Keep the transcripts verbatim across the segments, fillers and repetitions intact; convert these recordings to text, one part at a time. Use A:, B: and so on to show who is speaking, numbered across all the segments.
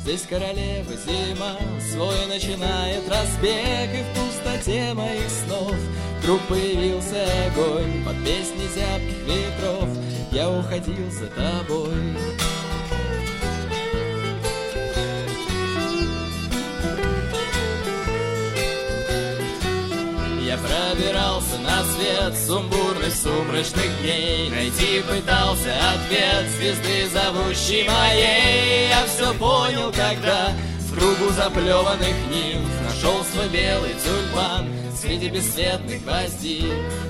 A: Здесь королева зима свой начинает разбег, и в пустоте моих снов вдруг появился огонь. Под песни зябких ветров я уходил за тобой. Я пробирался на свет сумбурных сумрачных дней, найти пытался ответ звезды, зовущей моей. Я все понял, когда в кругу заплеванных нимф нашел свой белый тюльпан среди бесцветных гвоздей.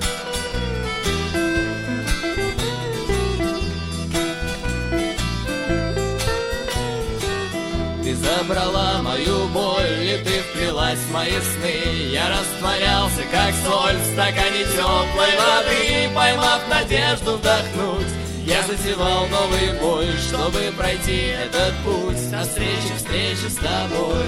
A: Ты забрала мою боль, и ты вплелась в мои сны. Я растворялся, как соль в стакане теплой воды. Поймав надежду вдохнуть, я затевал новый бой, чтобы пройти этот путь навстречу встрече с тобой.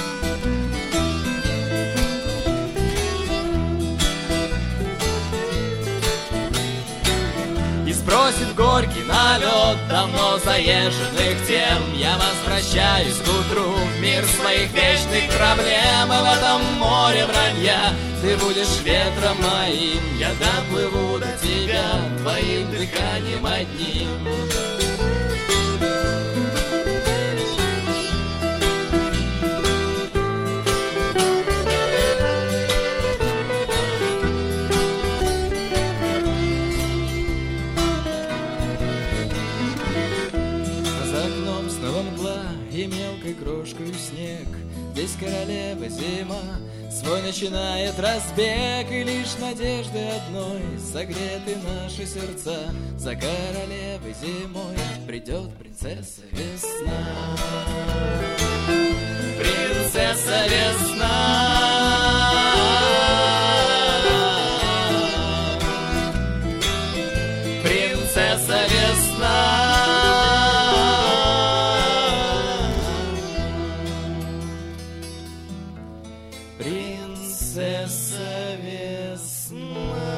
A: И сбросив горький налет давно заезженных тем, я возвращаюсь к утру в мир своих вечных проблем. И в этом море вранья ты будешь ветром моим. Я доплыву до тебя твоим дыханием одним. И мелкой крошкой снег. Здесь королева зима свой начинает разбег, и лишь надежды одной согреты наши сердца. За королевой зимой придет принцесса весна. Принцесса весна. Принцесса весна. Принцесса весна.